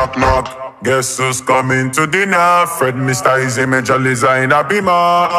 Knock, knock. Guess who's coming to dinner? Fred, Mr. Easy, Major Liza in a beamer.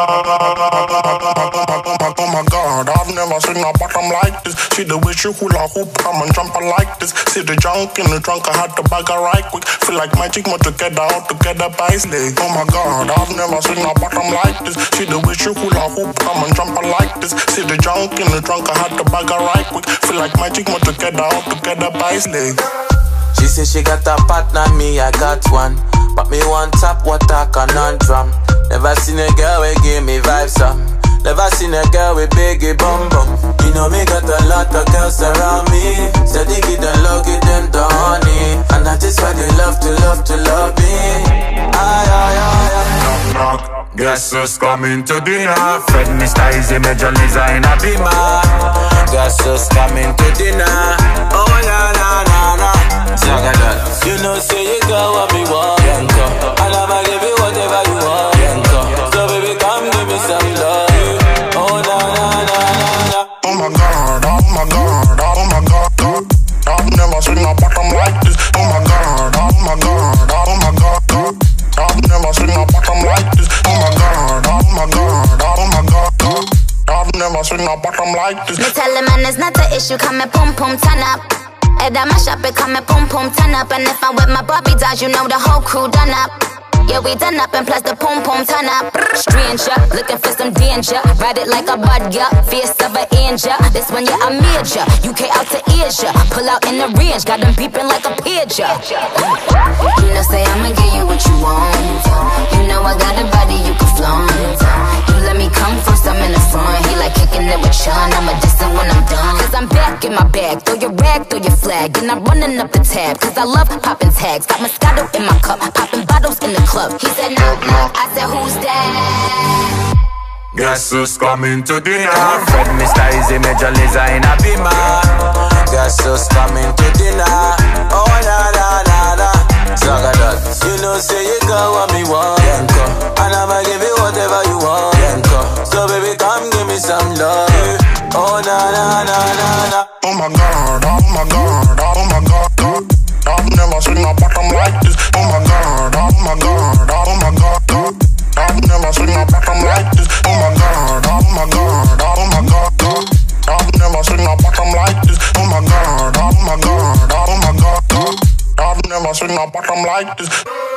Oh my God, I've never seen a bottom like this. See the way she hula hoop, come and jump like this. See the junk in the trunk, I had to bag her right quick. Feel like magic, more together, all together by leg. Oh my God, I've never seen a bottom like this. See the way she hula hoop, come and jump like this. See the junk in the trunk, I had to bag her right quick. Feel like magic, more together, all together by leg. She say she got a partner, me I got one. But me want top water conundrum. Never seen a girl who give me vibes some. Never seen a girl with biggie bum bum. You know me got a lot of girls around me. Steady get them low, get them the honey. And that is why they love me. Ay, ay, ay, ay. Knock, knock. Guess who's coming to dinner? Fred, Mr. Easy, Major Liza in a beamer. Guess who's coming to dinner? Oh na na na na. You know say you got what me want, and I'ma give you whatever you want, so baby come give me some love. Oh na na na na na. Oh my God, oh my God, oh my God. I've never seen a bottom like this. Oh my God, oh my God, oh my God. I've never seen a bottom like this. Oh my God, oh my God, oh my God. I've never seen a bottom like this. Me tell the man it's not the issue, come and pum pum turn up. Head on my shop, it come and pum pum turn up. And if I'm with my Bobby dolls, you know the whole crew done up. Yeah, we done up and plus the pum pum turn up. Stranger, looking for some danger. Ride it like a bud, yeah, fierce of an angel. This one, yeah, I major. UK out to Asia, pull out in the range, got them beeping like a pager. You know, say I'ma give you what you want. You know I got a body you can flaunt. You let me come first, I'm in the front. He like kicking it with Sean, I'ma diss it when I'm done. Cause I'm back in my bag, throw your rag, throw your flag. And I'm running up the tab, cause I love popping tags. Got Moscato in my cup, popping bottles in the club. He said knock knock, I said who's that? Guess who's coming to dinner? Fred, Mr. Easy, Major Liza in a beamer. Guess who's coming to dinner? Oh na na na na. You know say you got what me want, and I'ma give you whatever you want, so baby come give me some love. Oh na na na na na. Oh my God, oh my God, oh my God. I've never seen a bottom like this. Oh my God, oh my God, oh my God. I've never seen a bottom like this. Oh my God, oh my God, oh my God. I've never seen a bottom like this. Oh my God, oh my God, oh my God. I've never seen a bottom like this.